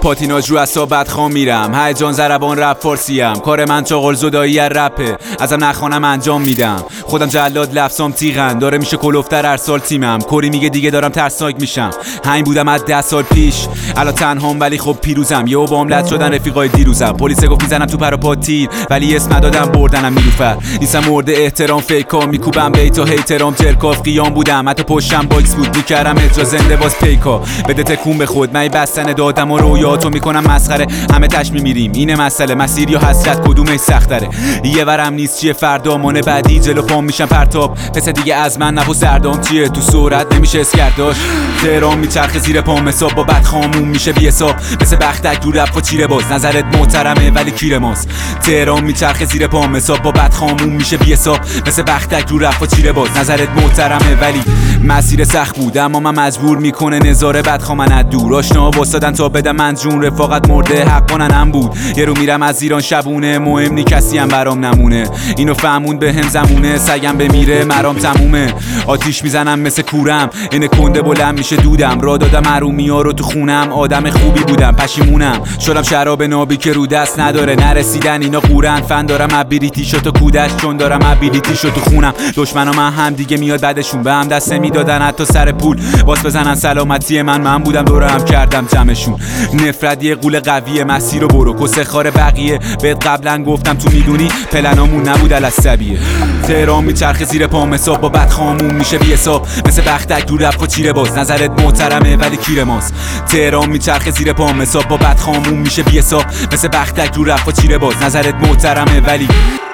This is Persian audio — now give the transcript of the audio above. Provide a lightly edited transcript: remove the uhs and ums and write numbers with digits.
پاتیناژ رو اعصاب بدخوام میرم، هیجان ضربان رپ فارسیم، کار من چاقال زدایی از رپه، ازم نخوانم انجام میدم، خودم جلاد لفظام تیغن، داره میشه کلوفتر هر سال تیمم، کوری میگه دیگه دارم ترسناک میشم، همین بودم از 10 سال پیش، الان تنهام ولی خب پیروزم، یهو بام لط شدن رفیقای دیروزم، پلیس گفت میزنم تو پر و پا تیر، ولی اسم دادم بردنم نیلوفر، نیستم مورد احترام فیکا، میکوبم بیتا هیترام ترکاف قیام بودم، حتی پشتم باکس بود میکردم اجرا زنده باز پیکا، بده تکون به خود من بستن دادم و رویاتو میکنم مسخره، همه تش میمیریم اینه مسئله، مسیر یا حسرت کدومش سختره، یه ورم نیست چیه فردا مانه بعدی جلو پام میشم پرتاب، پس دیگه از من نبو سردام چیه تو سرعت نمیشه اسکرداش، تهران میچرخه زیر پام حساب با بد خامون میشه بی حساب، مثل بختک رو رفت و چیره باز، نظرت محترمه ولی کیر ماست، تهران میچرخه زیر پام حساب با بد خامون میشه بی حساب، مثل بختک رو رفت و چیره باز، نظرت محترمه ولی مسیر سخت بود اما من مجبور میکنه نظاره بد خامن دور، آشنا واسادن تا بدم من جون، رفاقت مرده حق کننم بود، یه رو میرم از ایران شبونه، مهم نی کسی هم برام نمونه، اینو فهمون به هم زمونه، سگم بمیره مرام تمومه، آتیش میزنم مثل کورم، اینه کنده بلند میشه دودم، را دادم حرومیا رو تو خونم، آدم خوبی بودم پشیمونم، شدم شراب نابی که رو دست نداره، نرسیدن اینا قورن، فن دارم ابیلیتی شو تو کودش، چون دارم ابیلیتی شو تو خونم، دشمنا من هم دیگه میاد بعدشون به هم دست نمیدادن حتی سر پول، باز بزنن سلامتی من بودم دوره هم کردم جمعشون، نفرت یه قول قویه، مسیر رو برو کسه خار بقیه، بهت قبلا گفتم تو میدونی پلنامون نبود الاسبیه، تهران میچرخه زیر پام حساب با بد خامون میشه بی حساب، مثل بختک رو رفت و چیره باز، نظرت محترمه ولی کیر ماست، تهران میچرخه زیر پام حساب با بد خامون میشه بی حساب، مثل بختک رو رفت و چیره باز، نظرت محترمه ولی